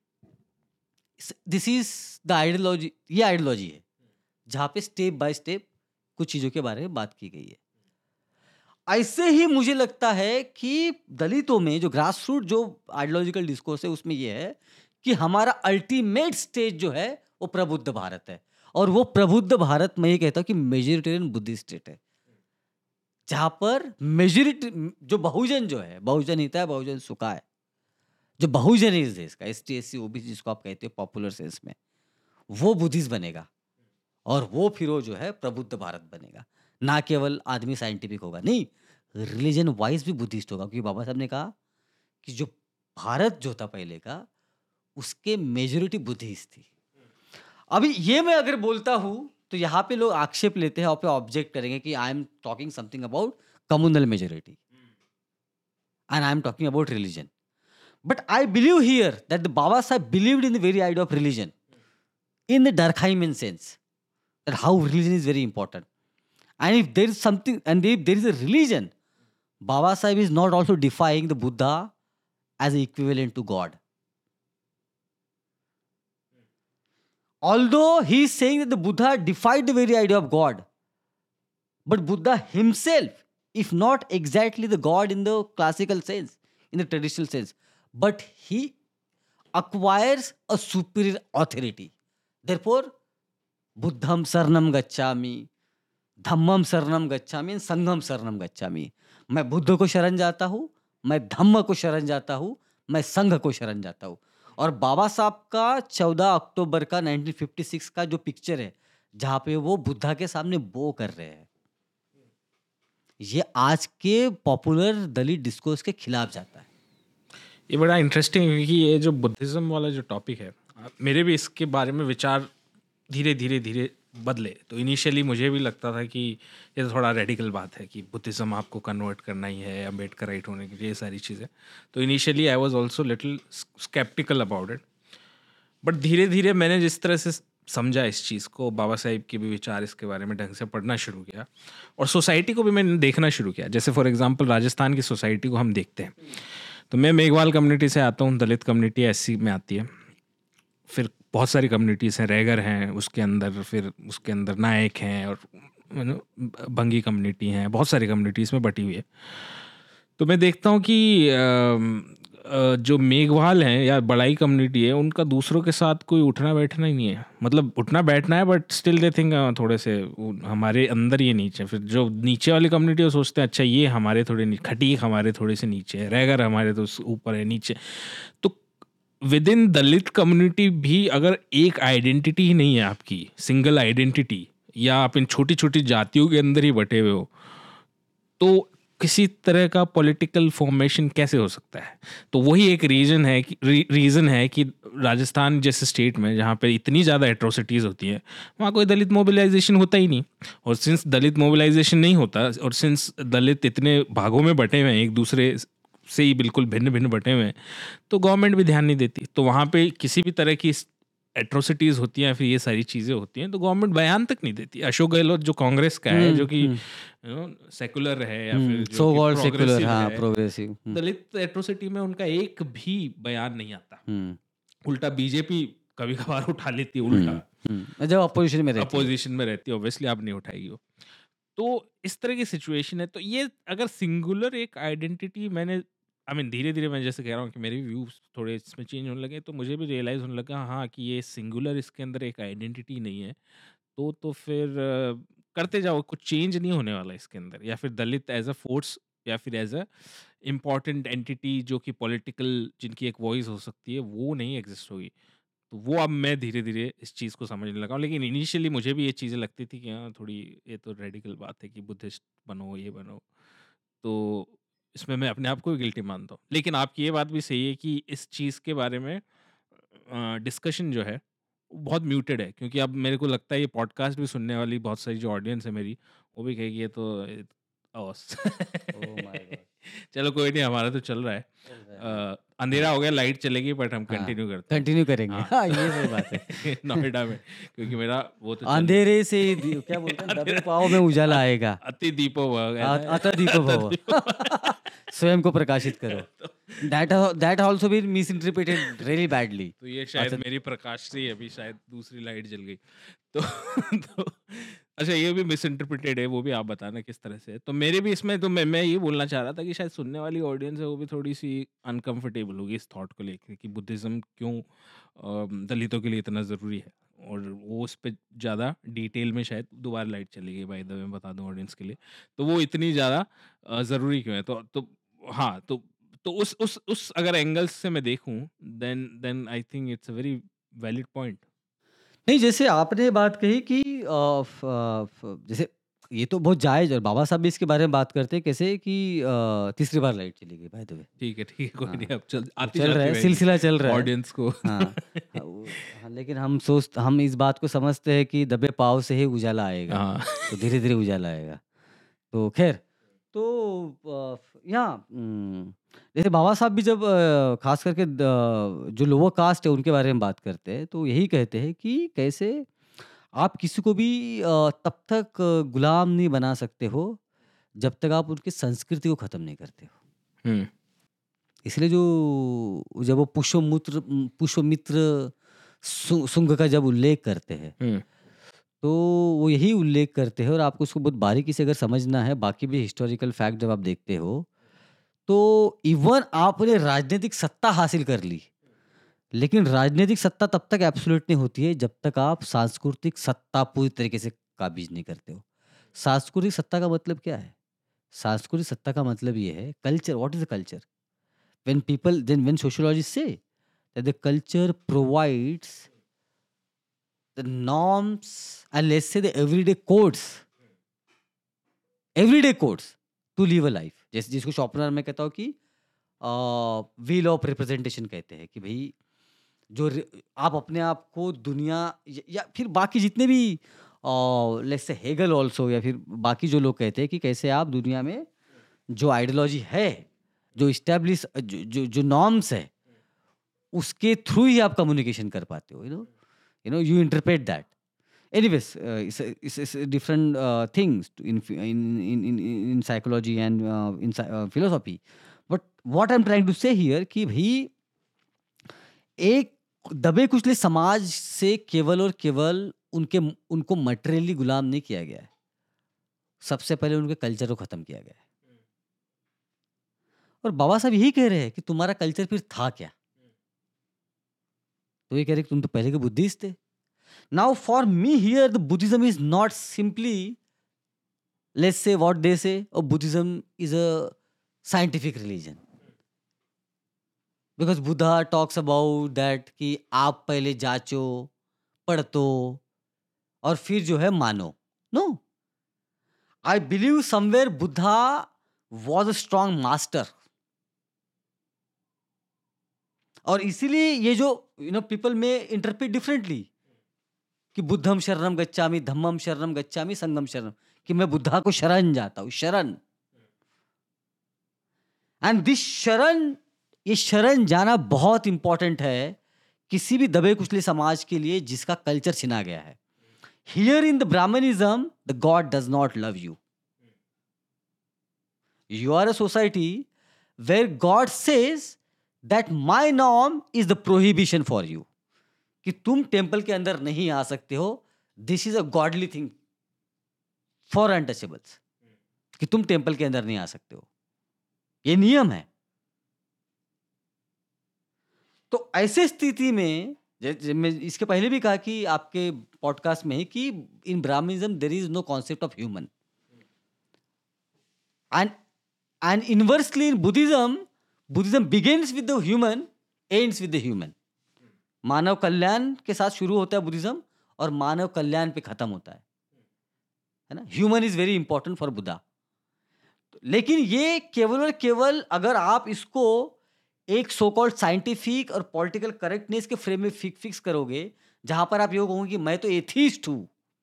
This is the ideology. ये आइडियोलॉजी है जहां पे स्टेप बाय स्टेप कुछ चीजों के बारे में बात की गई है. ऐसे ही मुझे लगता है कि दलितों में जो ग्रास रूट जो आइडियोलॉजिकल डिस्कोर्स है उसमें यह है कि हमारा अल्टीमेट स्टेज जो है वो प्रबुद्ध भारत है, और वो प्रबुद्ध भारत मैं ये कहता हूं कि मेजोरिटेरियन बुद्धिस्ट स्टेट है, जहां पर मेजोरिटी जो बहुजन जो है, बहुजन हिता है बहुजन सुखा है, जो बहुजन है इस देश का, एसटी एससी ओबीसी जिसको आप कहते हो पॉपुलर सेंस में, वो बुद्धिस्ट बनेगा और वो फिर वो जो है प्रबुद्ध भारत बनेगा. ना केवल आदमी साइंटिफिक होगा, नहीं, रिलीजन वाइज भी बुद्धिस्ट होगा, क्योंकि बाबा साहब ने कहा कि जो भारत जो था पहले का उसके मेजोरिटी बुद्धिस्ट थी. अभी ये मैं अगर बोलता हूं तो यहाँ पे लोग आक्षेप लेते हैं और पे ऑब्जेक्ट करेंगे कि I am talking something about communal majority and I am talking about religion. But I believe here that the Baba Sahib believed in the very idea of religion, in the Durkheimian sense, that how religion is very important. And if there is something, and if there is a religion, Baba Sahib is not also defying the Buddha as equivalent to God. Although he is saying that the Buddha defied the very idea of God, but Buddha himself, if not exactly the God in the classical sense, in the traditional sense, but he acquires a superior authority. Therefore, Buddham Saranam Gacchami, Dhammam Saranam Gacchami, and Sangham Saranam Gacchami. मैं बुद्ध को शरण जाता हूँ, मैं धम्म को शरण जाता हूँ, मैं संघ को शरण जाता हूँ. और बाबा साहब का 14 अक्टूबर का 1956 का जो पिक्चर है जहाँ पे वो बुद्धा के सामने बो कर रहे हैं, ये आज के पॉपुलर दलित डिस्कोर्स के खिलाफ जाता है. ये बड़ा इंटरेस्टिंग है क्योंकि ये जो बुद्धिज़्म वाला जो टॉपिक है, मेरे भी इसके बारे में विचार धीरे धीरे धीरे बदले. तो इनिशियली मुझे भी लगता था कि ये तो थोड़ा रेडिकल बात है कि बुद्धिज़्म आपको कन्वर्ट करना ही है, अम्बेडकर राइट होने के लिए, ये सारी चीज़ें. तो initially I was also little skeptical about it, but धीरे धीरे मैंने जिस तरह से समझा इस चीज़ को, बाबा साहिब के भी विचार इसके बारे में ढंग से पढ़ना शुरू किया और सोसाइटी को भी मैंने देखना शुरू किया. जैसे फॉर एग्जांपल राजस्थान की सोसाइटी को हम देखते हैं, तो मैं मेघवाल कम्युनिटी से आता हूँ, दलित कम्युनिटी एससी में आती है, फिर बहुत सारी कम्युनिटीज़ हैं, रैगर हैं उसके अंदर, फिर उसके अंदर नायक हैं और बंगी कम्युनिटी हैं, बहुत सारी कम्युनिटीज़ में बटी हुई है. तो मैं देखता हूँ कि जो मेघवाल हैं या बड़ाई कम्युनिटी है, उनका दूसरों के साथ कोई उठना बैठना ही नहीं है। मतलब उठना बैठना है, बट स्टिल दे थिंक थोड़े से हमारे अंदर ये नीचे। फिर जो नीचे वाली कम्युनिटी वो सोचते हैं अच्छा ये हमारे थोड़े खटीक हमारे थोड़े से नीचे है, रैगर हमारे तो ऊपर है, नीचे। तो विद इन दलित कम्युनिटी भी अगर एक आइडेंटिटी ही नहीं है आपकी, सिंगल आइडेंटिटी, या आप इन छोटी छोटी जातियों के अंदर ही बटे हुए हो, तो किसी तरह का पॉलिटिकल फॉर्मेशन कैसे हो सकता है? तो वही एक रीज़न है कि राजस्थान जैसे स्टेट में जहाँ पे इतनी ज़्यादा एट्रोसिटीज़ होती हैं, वहाँ कोई दलित मोबिलाइजेशन होता ही नहीं। और सिंस दलित मोबिलाइजेशन नहीं होता, और सिंस दलित इतने भागों में बटे हुए हैं, एक दूसरे से ही बिल्कुल भिन्न भिन्न बटे हुए हैं, तो गवर्नमेंट भी ध्यान नहीं देती। तो वहाँ पे किसी भी तरह की एट्रोसिटीज़ होती हैं, फिर ये सारी चीज़ें होती हैं, तो गवर्नमेंट बयान तक नहीं देती। अशोक गहलोत जो कांग्रेस का है, जो कि सेकुलर है या फिर जो सो कि कॉल्ड सेक्युलर, प्रोग्रेसिव हाँ है, प्रोग्रेसिव। दलित एट्रोसिटी में उनका एक भी बयान नहीं आता। उल्टा बीजेपी कभी कभार उठा लेती है, उल्टा जब अपोजिशन में रहती है। अपोजिशन में रहती है, ऑब्वियसली आप नहीं उठाएगी वो। तो इस तरह की सिचुएशन है। तो ये अगर सिंगुलर एक आइडेंटिटी, मैंने धीरे धीरे मैं जैसे कह रहा हूँ कि मेरे भी व्यूज थोड़े इसमें चेंज होने लगे, तो मुझे भी रियलाइज होने लगा हाँ कि ये सिंगुलर, इसके अंदर एक आइडेंटिटी नहीं है। तो फिर करते जाओ, कुछ चेंज नहीं होने वाला इसके अंदर। या फिर दलित एज अ फोर्स, या फिर एज अ इम्पॉर्टेंट एंटिटी जो कि पॉलिटिकल, जिनकी एक वॉइस हो सकती है, वो नहीं एग्जिस्ट होगी। तो वो अब मैं धीरे धीरे इस चीज़ को समझने लगा हूँ। लेकिन इनिशियली मुझे भी ये चीज़ें लगती थी कि हाँ थोड़ी ये तो रेडिकल बात है कि बुद्धिस्ट बनो, ये बनो। तो इसमें मैं अपने आप को भी गिल्टी मानता हूँ। लेकिन आपकी ये बात भी सही है कि इस चीज़ के बारे में डिस्कशन जो है वो बहुत म्यूटेड है, क्योंकि अब मेरे को लगता है ये पॉडकास्ट भी सुनने वाली बहुत सारी जो ऑडियंस है मेरी, वो भी कहेगी ये तो ओस। चलो कोई नहीं, हमारा तो चल रहा है। अंधेरा हो गया, लाइट चलेगी, बट हम कंटिन्यू करते हैं। कंटिन्यू करेंगे। हाँ। हाँ, ये सही बात है। नोएडा में, क्योंकि मेरा वो तो चल अंधेरे से क्या बोलते हैं, दबे पाँव में उजाला आएगा। अति दीपो भव कहते हैं। अतः दीपो भव। स्वयं को प्रकाशित करो। That also been misinterpreted really badly. तो ये शायद मेरी प्रकाश से ही अभी शायद दूसरी लाइट जल गई। तो अच्छा, ये भी मिस इंटरप्रिटेड है, वो भी आप बताना किस तरह से है। तो मेरे भी इसमें, तो मैं ये बोलना चाह रहा था कि शायद सुनने वाली ऑडियंस है वो भी थोड़ी सी अनकंफर्टेबल होगी इस थॉट को लेकर कि बुद्धिज्म क्यों दलितों के लिए इतना ज़रूरी है, और वो उस पर ज़्यादा डिटेल में शायद दोबारा लाइट चलेगी। बाय द वे मैं बता दूं ऑडियंस के लिए, तो वो इतनी ज़्यादा ज़रूरी क्यों है। तो हाँ, तो उस अगर एंगल्स से मैं देखूं, then I think it's a very valid point. नहीं, जैसे आपने बात कही कि जैसे ये तो बहुत जायज़, और बाबा साहब भी इसके बारे में बात करते हैं कैसे कि तीसरी बार लाइट चली गई बाय द वे। ठीक है, कोई हाँ, नहीं, अब चल आती चल रहा जाती है, रहेगी सिलसिला चल रहा है। ऑडियंस को। हाँ, लेकिन हम इस बात को समझते हैं कि दबे पाँव से ही उजाला आएगा, हाँ। तो धीरे-धीरे उजाला आएगा। तो ख़ैर, तो जैसे बाबा साहब भी जब ख़ास करके जो लोअर कास्ट है उनके बारे में बात करते हैं, तो यही कहते हैं कि कैसे आप किसी को भी तब तक गुलाम नहीं बना सकते हो, जब तक आप उनकी संस्कृति को ख़त्म नहीं करते हो। हम्म। इसलिए जब वो पुष्यमित्र शुंग का जब उल्लेख करते हैं, हम्म। तो वो यही उल्लेख करते हैं, और आपको उसको बहुत बारीकी से अगर समझना है, बाकी भी हिस्टोरिकल फैक्ट जब आप देखते हो, तो इवन आपने राजनीतिक सत्ता हासिल कर ली, लेकिन राजनीतिक सत्ता तब तक एब्सोल्यूट नहीं होती है जब तक आप सांस्कृतिक सत्ता पूरी तरीके से काबिज नहीं करते हो। सांस्कृतिक सत्ता का मतलब क्या है? सांस्कृतिक सत्ता का मतलब ये है culture. What is the culture? when sociologists say that the culture provides the norms and let's say the everyday codes to live a life, जैसे जिसको शॉपनर में कहता हूँ कि व्हील ऑफ रिप्रेजेंटेशन कहते हैं कि भाई आप अपने आप को दुनिया या फिर बाकी जितने भी लेट्स से हेगल ऑल्सो, या फिर बाकी जो लोग कहते हैं कि कैसे आप दुनिया में जो आइडियोलॉजी है, जो इस्टेब्लिश जो नॉर्म्स है, उसके थ्रू ही आप कम्युनिकेशन कर पाते हो। You interpret that. Anyways, it's different things in psychology and in philosophy. But what I'm trying to say here कि भाई एक दबे कुचले समाज से केवल और केवल उनको मटेरियली गुलाम नहीं किया गया है, सबसे पहले उनके कल्चर को खत्म किया गया है। और बाबा साहब यही कह रहे हैं कि तुम्हारा कल्चर फिर था क्या? तो ये कह रहे कि तुम तो पहले के बुद्धिस्ट थे. Now for me here the Buddhism is not simply, let's say what they say, और Buddhism is a scientific religion. Because Buddha talks about that कि आप पहले जांचो, पढ़तो और फिर जो है मानो. No, I believe somewhere Buddha was a strong master. और इसीलिए ये जो पीपल में इंटरप्रेट डिफरेंटली कि बुद्धम शरणम गच्छामि, धम्मम शरणम गच्छामि, संगम शरणम, कि मैं बुद्धा को शरण जाता हूं. शरण, एंड दिस शरण, ये शरण जाना बहुत इंपॉर्टेंट है किसी भी दबे कुचले समाज के लिए जिसका कल्चर छिना गया है. Here in the Brahmanism the god does not love you. You are a society where god says that my norm is the prohibition for you, कि तुम टेम्पल के अंदर नहीं आ सकते हो. This is a godly thing for untouchables, कि तुम टेम्पल के अंदर नहीं आ सकते हो. ये नियम है. तो ऐसे स्थिति में मैं इसके पहले भी कहा कि आपके पॉडकास्ट में कि in Brahmanism there is no concept of human, and inversely in Buddhism begins with the human, ends with the human. मानव कल्याण के साथ शुरू होता है बुद्धिज्म और मानव कल्याण पे खत्म होता है ना. Human is very important for Buddha. लेकिन ये केवल और केवल अगर आप इसको एक सो कॉल्ड साइंटिफिक और पॉलिटिकल करेक्टनेस के फ्रेम में फिक्स करोगे, जहां पर आप ये कहोगे कि मैं तो एथीस्ट हूं,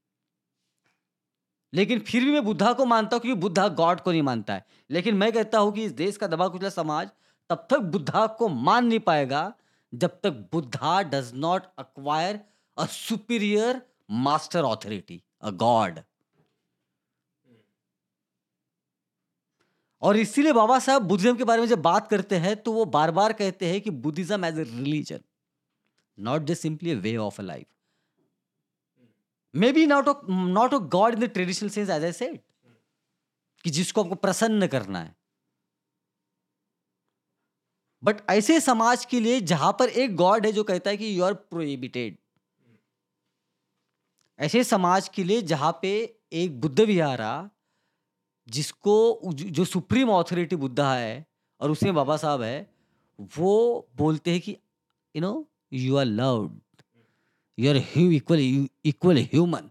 लेकिन फिर भी मैं बुद्धा को मानता हूं, क्योंकि बुद्धा गॉड को नहीं मानता है. लेकिन मैं कहता हूं कि इस देश का दबा कुचला समाज तब तक बुद्धा को मान नहीं पाएगा जब तक Buddha does not acquire a superior master authority, a god. और इसीलिए बाबा साहब बुद्धिज्म के बारे में जब बात करते हैं तो वो बार बार कहते हैं कि Buddhism as a religion, not just simply a way of a life. May be not a god in the traditional sense, as I said, कि जिसको आपको प्रसन्न करना है. बट ऐसे समाज के लिए जहां पर एक गॉड है जो कहता है कि यू आर प्रोहिबिटेड, ऐसे समाज के लिए जहां पे एक बुद्ध विहारा जिसको जो सुप्रीम ऑथोरिटी बुद्धा है और उसमें बाबा साहब है, वो बोलते हैं कि you are loved, you are equal human.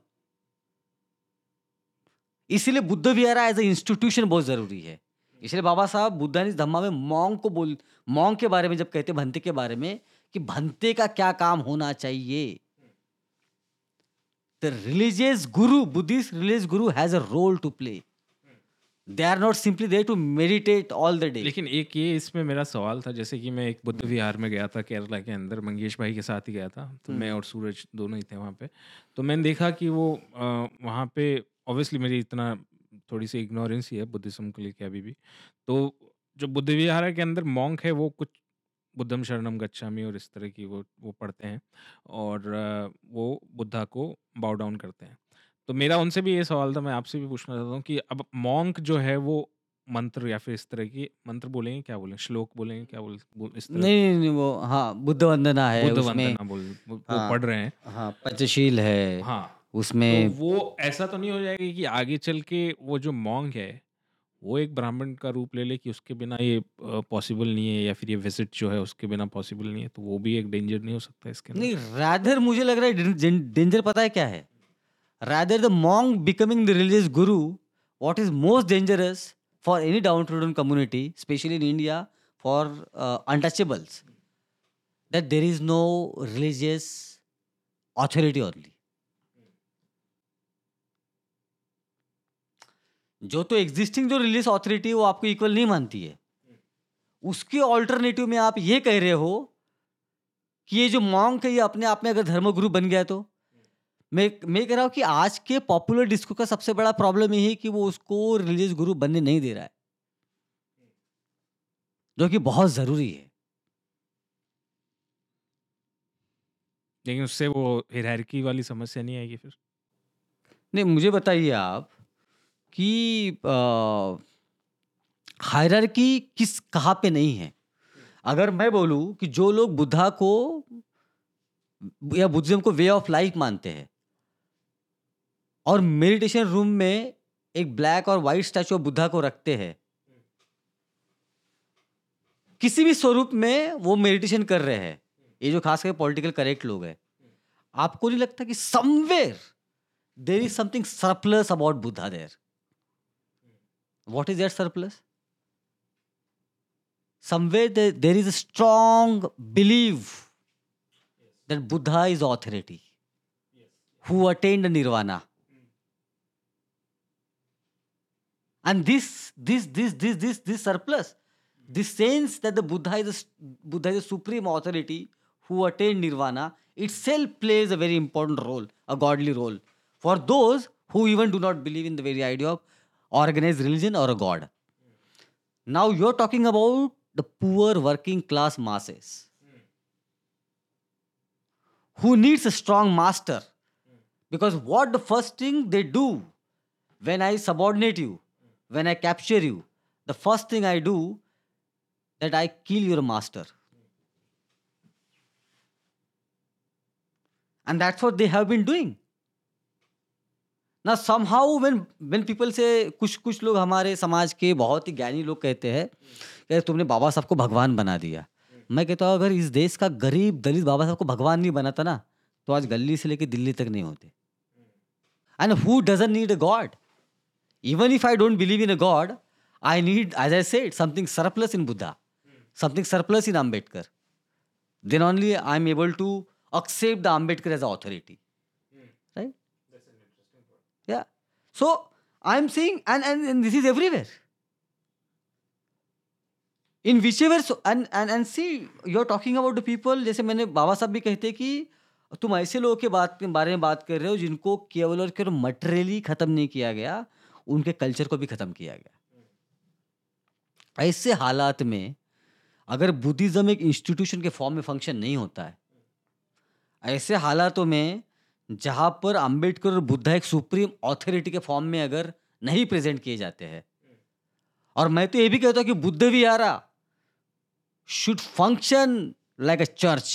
इसीलिए Buddha vihara as a institution बहुत जरूरी है. इसलिए बाबा साहब बुद्धानिस्ट धम्मा में मॉन्ग के बारे में जब कहते भंते के बारे में कि भंते का क्या काम होना चाहिए, the religious guru, Buddhist religious guru has a role to play. They are not simply there to meditate all the day. लेकिन एक ये इसमें मेरा सवाल था, जैसे कि मैं एक बुद्ध विहार में गया था केरला के अंदर, मंगेश भाई के साथ ही गया था, तो मैं और सूरज दोनों ही थे वहाँ पे. तो मैंने देखा कि वो वहाँ पे ऑब्वियसली मेरी इतना थोड़ी सी इग्नोरेंस ही है बुद्धिज्म को लेके अभी भी. तो जो बुद्ध विहार के अंदर मॉन्क है वो कुछ बुद्धम शरणम गच्छामि और इस तरह की वो पढ़ते हैं और वो बुद्धा को बाउ डाउन करते हैं. तो मेरा उनसे भी ये सवाल था, मैं आपसे भी पूछना चाहता हूँ कि अब मॉन्क जो है वो मंत्र या फिर इस तरह की मंत्र बोलेंगे, क्या बोलेंगे, श्लोक बोलेंगे, क्या इस तरह नहीं, वो हाँ बुद्ध वंदना है बुद्ध उसमें. वंदना वो हाँ, पढ़ रहे हैं. हाँ पंचशील है हाँ, तो उसमें. वो ऐसा तो नहीं हो जाएगा कि आगे चल के वो जो मॉन्क है वो एक ब्राह्मण का रूप ले ले कि उसके बिना ये पॉसिबल नहीं है, या फिर ये विजिट जो है उसके बिना पॉसिबल नहीं है, तो वो भी एक डेंजर नहीं हो सकता इसके अंदर? नहीं, रादर मुझे लग रहा है डेंजर पता है क्या है? Rather the monk becoming the religious guru, what is most dangerous for any down community, specially in India, for untouchables, that there is no religious authority only. जो तो एग्जिस्टिंग जो रिलीजियस ऑथोरिटी है वो आपको इक्वल नहीं मानती है, उसके ऑल्टरनेटिव में आप ये कह रहे हो कि ये जो मॉन्क है ये अपने आप में अगर धर्मगुरु बन गया तो. मैं कह रहा हूँ कि आज के पॉपुलर डिस्को का सबसे बड़ा प्रॉब्लम ये है कि वो उसको रिलीजियस गुरु बनने नहीं दे रहा है, जो कि बहुत जरूरी है. लेकिन उससे वो हायरार्की वाली समस्या नहीं आएगी फिर? नहीं, मुझे बताइए आप कि हायरार्की किस कहाँ पे नहीं है. अगर मैं बोलूं कि जो लोग बुद्धा को या बुद्धिज्म को वे ऑफ लाइफ मानते हैं और मेडिटेशन रूम में एक ब्लैक और वाइट स्टैचू ऑफ बुद्धा को रखते हैं, किसी भी स्वरूप में वो मेडिटेशन कर रहे हैं, ये जो खास करके पॉलिटिकल करेक्ट लोग हैं, आपको नहीं लगता कि somewhere there is something surplus about Buddha there? What is that surplus? Somewhere there is a strong belief that Buddha is authority, who attained nirvana. And this surplus, this sense that the Buddha is a supreme authority who attained nirvana, itself plays a very important role, a godly role, for those who even do not believe in the very idea of organized religion or a god. Now you're talking about the poor working class masses who needs a strong master, because what the first thing they do when I subordinate you, when I capture you, the first thing I do that I kill your master. And that's what they have been doing. Now somehow when people say, कुछ लोग हमारे समाज के बहुत ही ज्ञानी लोग कहते हैं कि तुमने बाबा साहब को भगवान बना दिया. मैं कहता हूँ अगर इस देश का गरीब दलित बाबा साहब को भगवान नहीं बनाता ना, तो आज गली से लेके दिल्ली तक नहीं होते. And who doesn't need a god? Even if I don't believe in a god, I need, as I said, something surplus in Buddha, something surplus in Ambedkar. Then only I'm able to accept the Ambedkar as an authority. Right? That's an interesting point. Yeah. So I'm saying, and this is everywhere. In whichever, and see, you're talking about the people, जैसे मैंने बाबा साहब भी कहते कि तुम ऐसे लोगों के बारे में बात कर रहे हो जिनको केवल और केवल मटेरियली खत्म नहीं किया गया, उनके कल्चर को भी खत्म किया गया. ऐसे हालात में अगर बुद्धिज्म एक इंस्टीट्यूशन के फॉर्म में फंक्शन नहीं होता है, ऐसे हालातों में जहां पर अंबेडकर और बुद्धा एक सुप्रीम ऑथोरिटी के फॉर्म में अगर नहीं प्रेजेंट किए जाते हैं, और मैं तो ये भी कहता हूं कि Buddha vihara should function like a church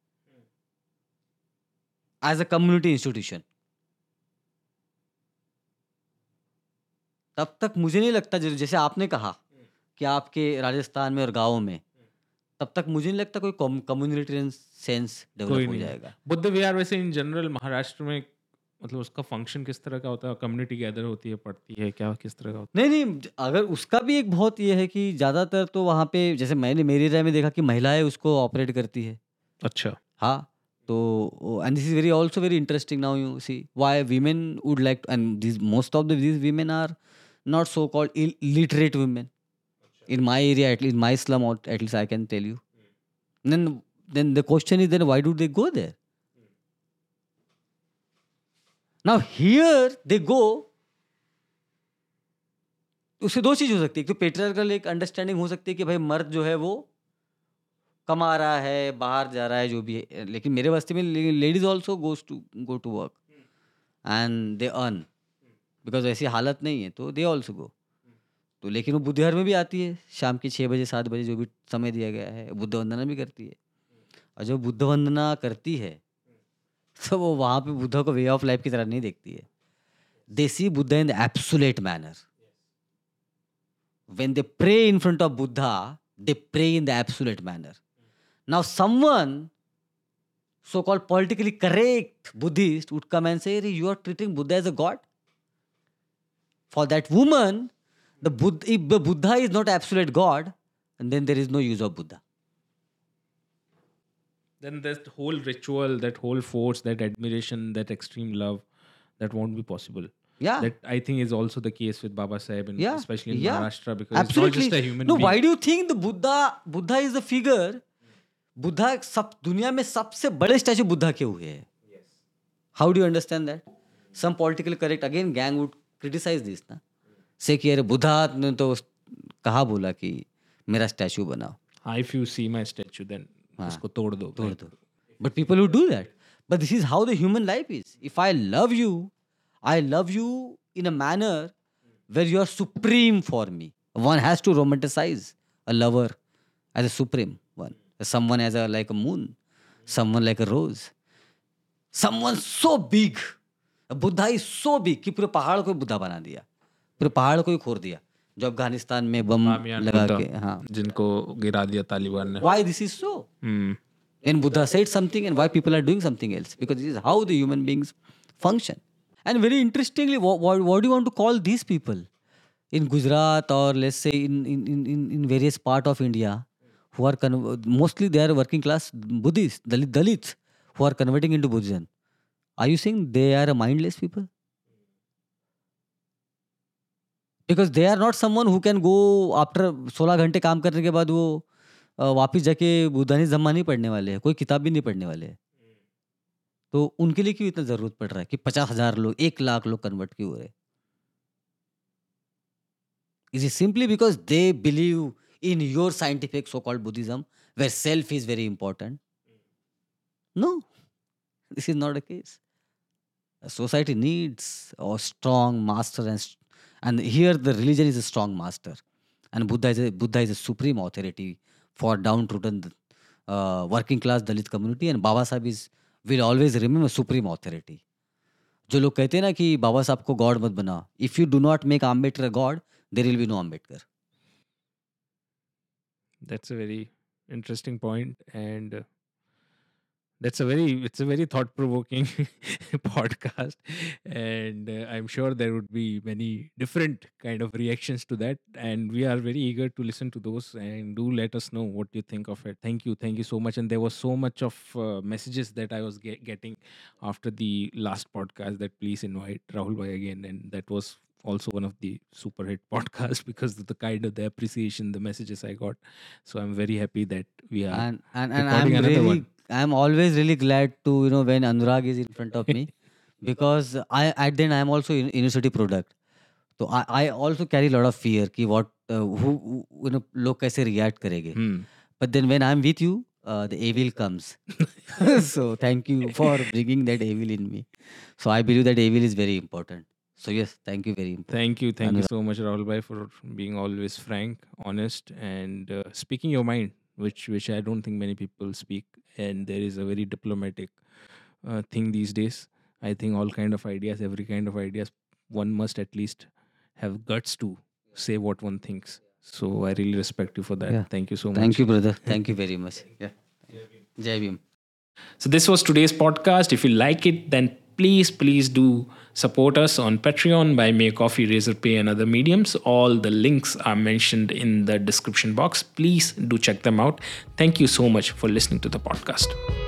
as a community institution, तब तक मुझे नहीं लगता, जैसे आपने कहा कि आपके राजस्थान में और गाँव में, तब तक मुझे नहीं लगता कोई कम्युनिटेरियन सेंस डेवलप हो जाएगा. बुद्ध विहार वैसे इन जनरल महाराष्ट्र में, मतलब उसका फंक्शन किस तरह का होता है? कम्युनिटी गैदर होती है, पढ़ती है, क्या किस तरह का होता है? नहीं, अगर उसका भी एक बहुत ये है कि ज़्यादातर तो वहाँ पे, जैसे मैंने मेरी राय में देखा कि महिलाएं उसको ऑपरेट करती है. अच्छा. हाँ, तो and this is very also very interesting. Now you see why women would like, and this most of these women are not so called illiterate women in my area, at least my slum, or at least I can tell you. Then the question is, then why do they go there? Now here they go. उससे दो चीज हो सकती है. एक तो patriarchal एक understanding हो सकती है कि भाई मर्द जो है वो कमा रहा है, बाहर जा रहा है, जो भी है, लेकिन मेरे बस्ती में ladies also go to work and they earn, because ऐसी हालत नहीं है तो दे ऑल्सो गो. तो लेकिन वो बुद्ध विहार में भी आती है शाम के 6 बजे 7 बजे, जो भी समय दिया गया है, बुद्ध वंदना भी करती है. और जो बुद्ध वंदना करती है तो वो वहाँ पे बुद्धा को वे ऑफ लाइफ की तरह नहीं देखती है. They see Buddha in the absolute manner. When they pray in front of Buddha, they pray in the absolute manner. Now someone so called politically correct Buddhist would come and say, you are treating Buddha as a god. For that woman, if the Buddha is not absolute god, and then there is no use of Buddha. Then that whole ritual, that whole force, that admiration, that extreme love, that won't be possible. Yeah. That I think is also the case with Baba Saheb, and especially in Maharashtra, because Absolutely. it's not just a human being. Why do you think the Buddha is the figure? Buddha सब दुनिया में सबसे बड़े statue Buddha के हुए हैं. How do you understand that? Some political correct again gang would criticise this ना, say कि अरे बुद्धा ने तो कहा बोला कि मेरा स्टैचू बनाओ. If you see my statue then उसको तोड़ दो. But people would do that. But this is how the human life is. If I love you in a manner where you are supreme for me. One has to romanticize a lover as a supreme one, someone as a like a moon, someone like a rose, someone so big. Buddha is so big कि पूरे पहाड़ को बुद्धा बना दिया, पूरे पहाड़ को ही खोर दिया, जो अफगानिस्तान में बम बामियान लगा बुद्धा, के, हाँ, जिनको गिरा दिया तालिबान ने. why this is so? And Buddha said something, and why people are doing something else, because this is how the human beings function. And very interestingly, what do you want to call these people in Gujarat, or let's say in various part of India, who are mostly they are working class Buddhists, Dalits, who are converting into Buddhism? Are you saying they are a mindless people? Because they are not someone who can go after 16 घंटे काम करने के बाद वो वापिस जाके बुद्धानिस्ट धम्मा नहीं पढ़ने वाले हैं, कोई किताब भी नहीं पढ़ने वाले हैं. तो उनके लिए क्यों इतना जरूरत पड़ रहा है कि 50,000 लोग, 1 लाख लोग कन्वर्ट क्यों हो रहे? Is it simply because they believe in your scientific so-called Buddhism, where self is very important? No, this is not the case. A society needs a strong master, and here the religion is a strong master, and Buddha is a supreme authority for downtrodden working class Dalit community, and Baba Sahib will always remain a supreme authority. जो लोग कहते हैं ना कि बाबा साहब को God मत बना, if you do not make Ambedkar a god, there will be no Ambedkar. That's a very interesting point, and it's a very thought-provoking podcast, and I'm sure there would be many different kind of reactions to that, and we are very eager to listen to those, and do let us know what you think of it. Thank you so much. And there was so much of messages that I was getting after the last podcast that please invite Rahul bhai again, and that was also one of the super hit podcasts because of the kind of the appreciation, the messages I got. So I'm very happy that we are And recording another one. I'm always really glad to, when Anurag is in front of me, because at the end I am also university product. So I also carry a lot of fear कि what who लोग कैसे react करेंगे. But then when I'm with you, the evil comes. So thank you for bringing that evil in me. So I believe that evil is very important. So yes, thank you very much. Thank you so much, Rahul bhai, for being always frank, honest, and speaking your mind, which I don't think many people speak. And there is a very diplomatic thing these days. I think all kind of ideas, every kind of ideas, one must at least have guts to say what one thinks. So I really respect you for that. Yeah. Thank you so much. Thank you, brother. Thank you very much. Yeah. Jai Bhim. So this was today's podcast. If you like it, then please do support us on Patreon, Buy Me a Coffee, Razorpay, and other mediums. All the links are mentioned in the description box. Please do check them out. Thank you so much for listening to the podcast.